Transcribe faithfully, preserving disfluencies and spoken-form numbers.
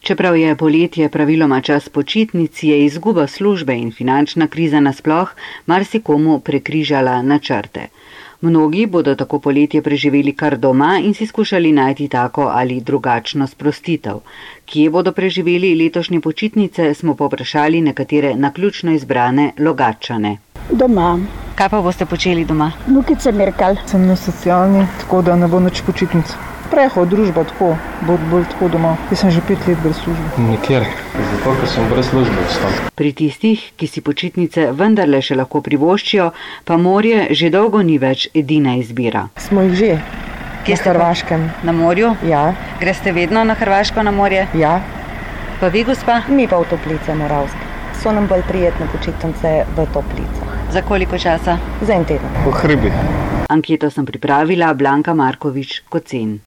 Čeprav je poletje praviloma čas počitnic, je izguba službe in finančna kriza nasploh marsikomu prekrižala načrte. Mnogi bodo tako poletje preživeli kar doma in si skušali najti tako ali drugačno sprostitev. Kje bodo preživeli letošnje počitnice, smo povprašali nekatere naključno izbrane Logatčane. Doma. Kaj pa boste počeli doma? Vnukice merkal. Sem na socialni, tako da ne bo nič počitnic. Prehod, družba, tako, bolj, bolj tako doma. Jaz sem že pet let brez službe. Nikjer, zato, ker sem brez službe ostal. Pri tistih, ki si počitnice vendarle še lahko privoščijo, pa morje že dolgo ni več edina izbira. Smo jih že. Kje na Hrvaškem. Na morju? Ja. Greste vedno na Hrvaško na morje? Ja. Pa vi, gospa? Mi pa v Toplice Moravske. So nam bolj prijetne počitnice v Toplicah. Za koliko časa? Za en teden. Po hribi. Anketo sem pripravila Blanka Markovič Kocen.